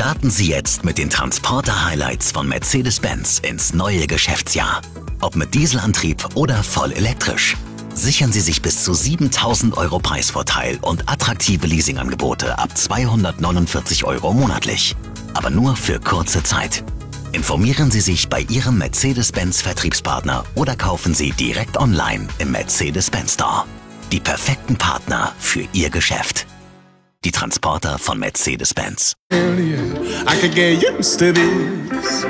Starten Sie jetzt mit den Transporter-Highlights von Mercedes-Benz ins neue Geschäftsjahr. Ob mit Dieselantrieb oder voll elektrisch. Sichern Sie sich bis zu 7.000 € Preisvorteil und attraktive Leasingangebote ab 249 € monatlich. Aber nur für kurze Zeit. Informieren Sie sich bei Ihrem Mercedes-Benz-Vertriebspartner oder kaufen Sie direkt online im Mercedes-Benz Store. Die perfekten Partner für Ihr Geschäft. Die Transporter von Mercedes-Benz. I could get used to this.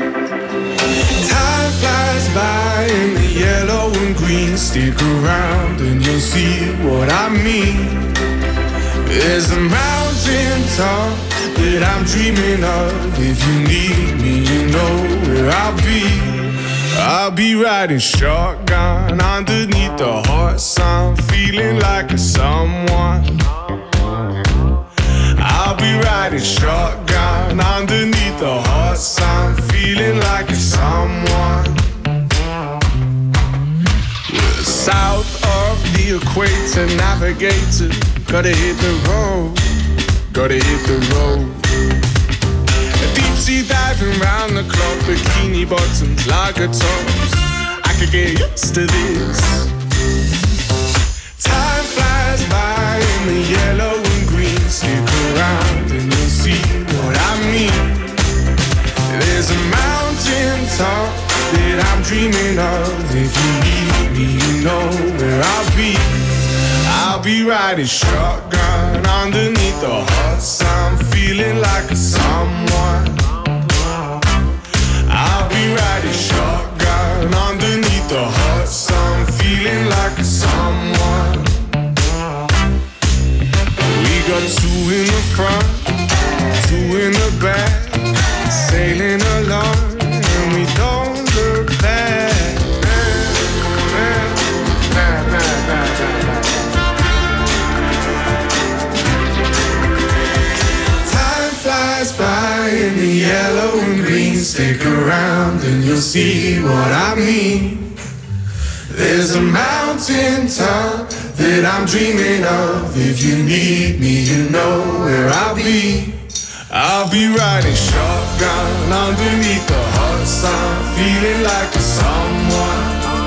Time flies by in the yellow and green. Stick around and you'll see what I mean. There's a mountain top that I'm dreaming of. If you need me, you know where I'll be. I'll be riding shotgun underneath the hot sun, feeling like a someone. I'll be riding shotgun underneath the hot sun, feeling like a someone. We're south of the equator, navigator. Gotta hit the road, gotta hit the road. Deep sea diving round the clock, bikini bottoms, lager tops. I could get used to this. Time flies by in the yellow and green. Stick around and you'll see what I mean. There's a mountain top that I'm dreaming of. If you need me, you know where I'll be. I'll be riding shotgun underneath the hot sun, feeling like a someone. I'll be riding shotgun underneath the hot sun, feeling like a someone. We got two in the front, two in the back, sailing along and we don't look back. By in the yellow and green. Stick around and you'll see what I mean. There's a mountain top that I'm dreaming of. If you need me, you know where I'll be. I'll be riding shotgun underneath the hot sun, feeling like a someone.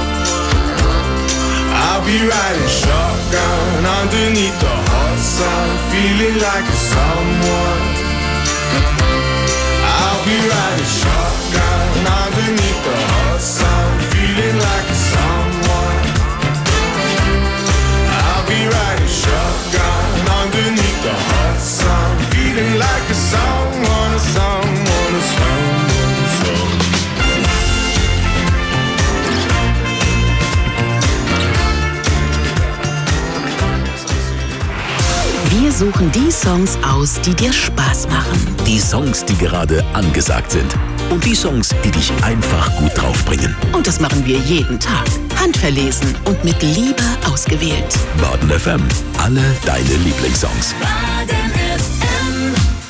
I'll be riding shotgun underneath the hot sun, feeling like a someone. I'll be riding shotgun underneath the hot sun, feeling like a someone. I'll be riding shotgun underneath the hot sun, feeling like a someone, a someone, a someone, a someone. Wir suchen die Songs aus, die dir Spaß machen. Die Songs, die gerade angesagt sind. Und die Songs, die dich einfach gut draufbringen. Und das machen wir jeden Tag. Handverlesen und mit Liebe ausgewählt. Baden FM. Alle deine Lieblingssongs. Baden FM.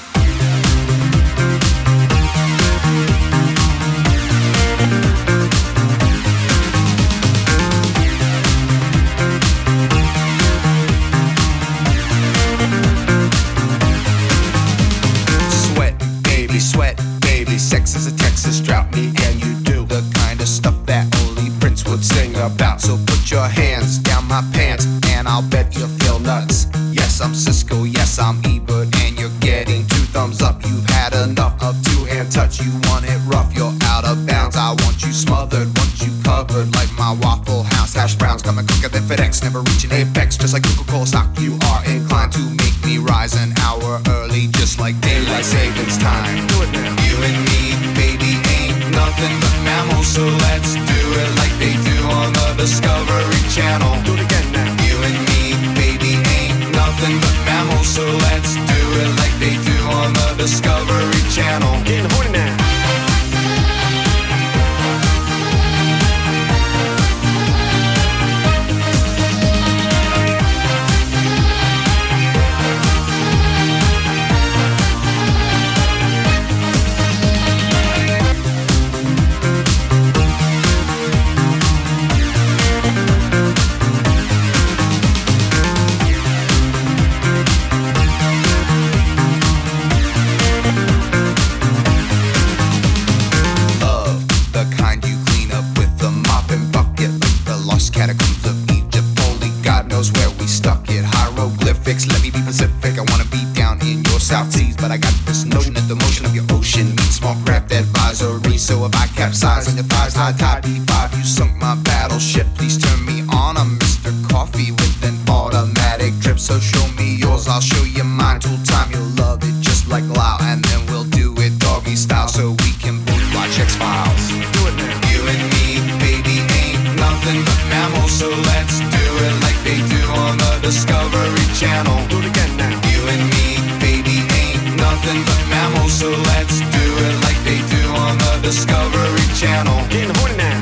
Sweat, baby, sex is a Texas drought. Me and you do the kind of stuff that only Prince would sing about. So put your hands down my pants and I'll bet you'll feel nuts. Yes, I'm Cisco, yes, I'm Ebert, and you're getting 2 thumbs up. You've had enough of 2-hand touch. You want it rough, you're out of bounds. I want you smothered, want you covered like my Waffle House hash browns. Coming quicker than FedEx, never reaching apex. Just like Coca-Cola stock, you are inclined to make me rise an hour early, just like daylight savings time. Do it now. You and me, baby, ain't nothing but mammals, so let's do it like they do on the Discovery Channel. Do it again now. You and me, baby, ain't nothing but mammals, so let's do it like they do on the Discovery Channel. Getting horny now. South Seas, but I got this notion that the motion of your ocean meets small craft advisory. So if I capsize on your thighs, high tide B5, you sunk my battleship. Please turn me on. I'm Mr. Coffee with an automatic drip. So show me yours, I'll show you mine. Tool time, you'll love it just like Lau, and then we'll do it doggy style so we can both watch X-Files. Do it now. You and me, baby, ain't nothing but mammals, so let's do it like they do on the Discovery Channel. Do it again now. You and me, baby, ain't nothing but mammals, so let's do it like they do on the Discovery Channel. Getting horny now.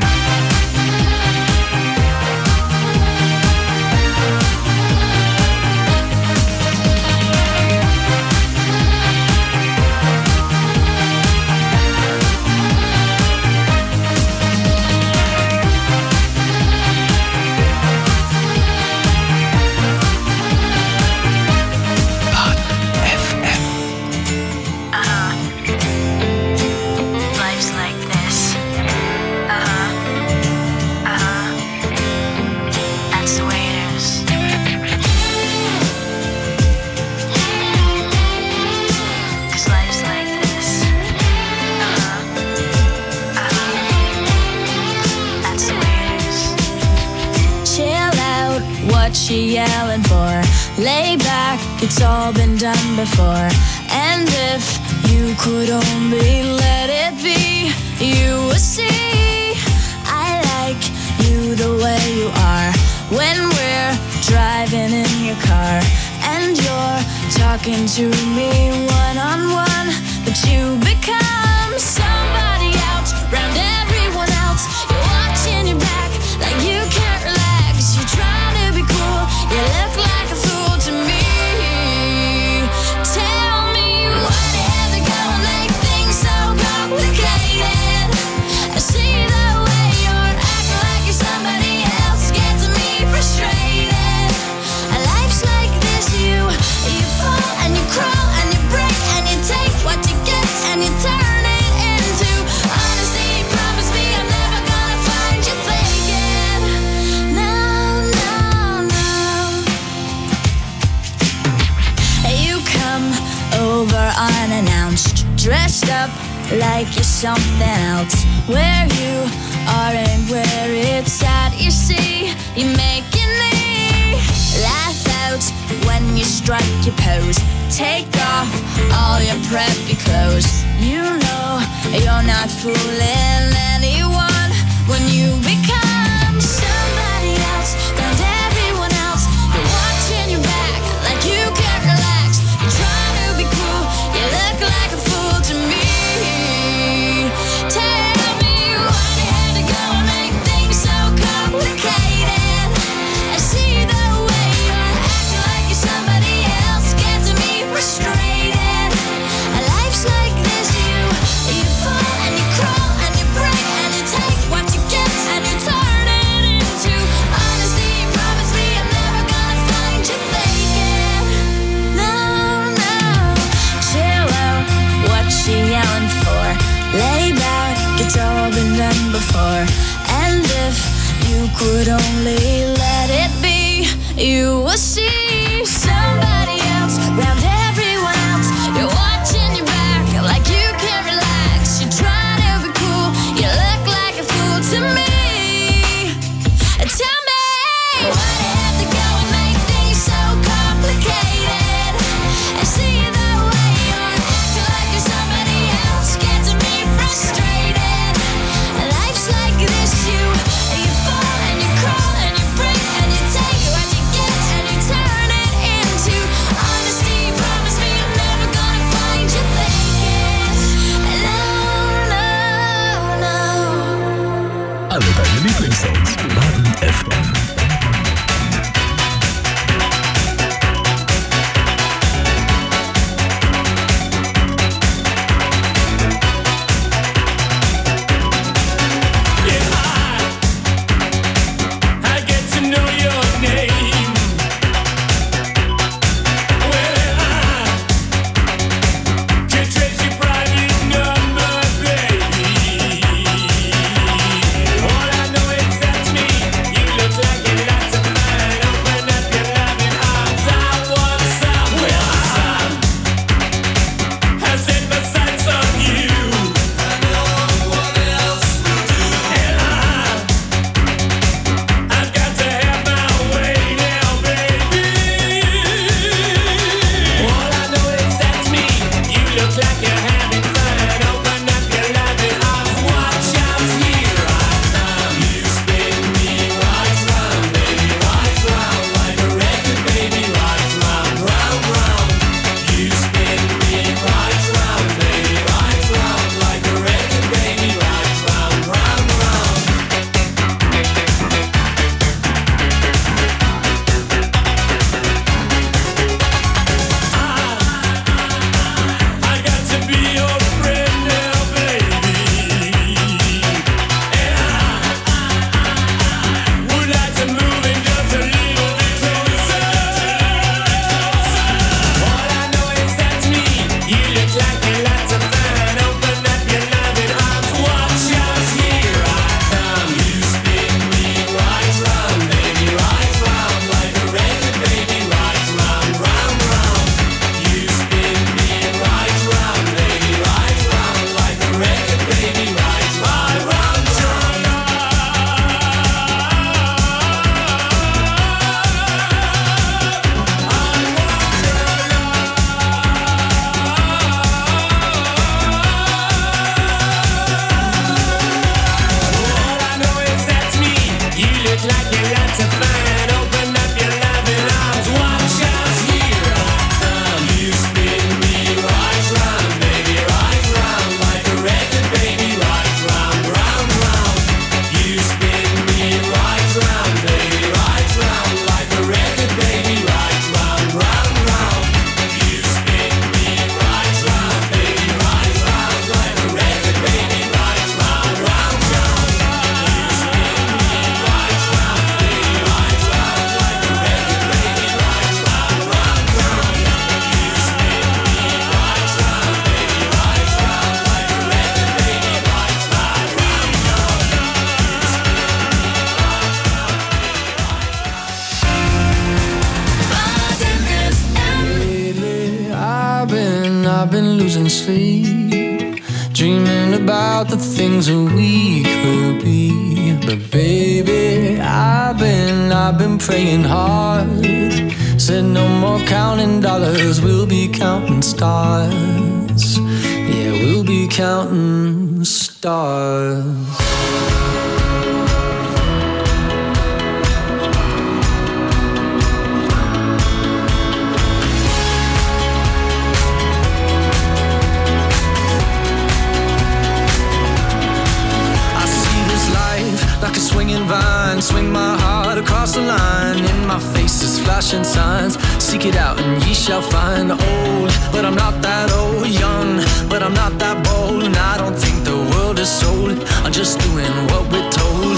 She yelling for? Lay back, it's all been done before. And if you could only let it be, you would see I like you the way you are. When we're driving in your car and you're talking to me one-on-one, but you become somebody else round everyone else. You're watching your back like you can't relax. You try to be cool, you look like a fool to me. Tell me what you have to go and make things so complicated. I see the way you're acting like you're somebody else, gets me frustrated. Life's like this, you fall and you crawl and you break and you take what you get and you turn it into honesty. Promise me I'm never gonna find you faking. No, no, no. You come over unannounced, dressed up like you're something else. Where you are and where it's at, you see, you're making me laugh out when you strike your pose. Take off all your preppy clothes. You know you're not fooling anyone when you become somebody else round everyone else. You're watching your back like you can't relax. You're trying to be cool, you look like a fool to me. Tell me why you had to go and make things so complicated. I see the way you're acting like you're somebody else, gets me frustrated. Life's like this, you fall and you crawl and you break and you take what you get and you turn it into honesty. Promise me I'm never gonna find you faking. No, no. Chill out, what you yelling for? Lay back, it's all been done before. And if you could only let it be, you will see somebody else round everyone else. You're watching your back like you can't relax. You're trying to be cool, you look like a fool to me. Tell me why you have to go and make things so complicated. I see the way you're acting like you're somebody else, gets me frustrated. Life's like this, you fall and you crawl and you break and you take what you get and you I've been losing sleep, dreaming about the things that we could be. But baby, I've been praying hard. Said no more counting dollars, we'll be counting stars. Yeah, we'll be counting stars. Like a swinging vine, swing my heart across the line. In my face is flashing signs. Seek it out and ye shall find. Old, but I'm not that old. Young, but I'm not that bold. And I don't think the world is sold. I'm just doing what we're told.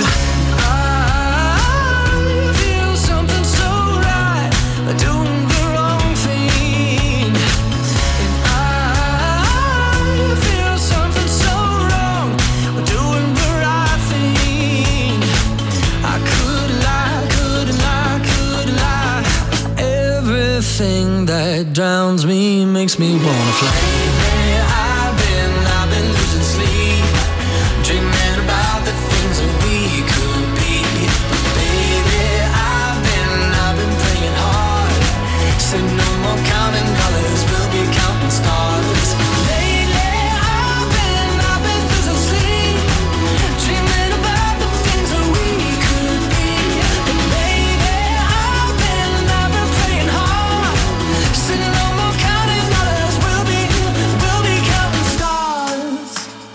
I feel something so right, doing the wrong thing. And I feel something so wrong, doing the right thing. I could lie. Everything that drowns me makes me wanna fly. I've been losing sleep, dreaming about the things that we could be. But baby, I've been praying hard. Said no more counting dollars, we'll be counting stars. Lately, I've been losing sleep, dreaming about the things that we could be. But baby, I've been praying hard. Said no more counting dollars, we'll be counting stars.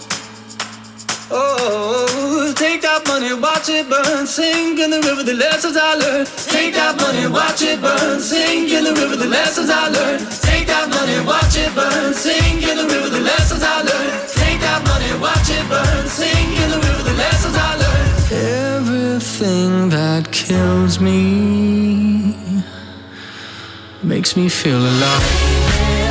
Oh, take that money, watch it burn, sink in the river, the lessons I learned. Take that money, watch it burn, sink in the river, the lessons I learned. Take that money, watch it burn, sink in the river, the lessons I learned. Take that money, watch it burn, sink in the river, the lessons I learned. Everything that kills me makes me feel alive.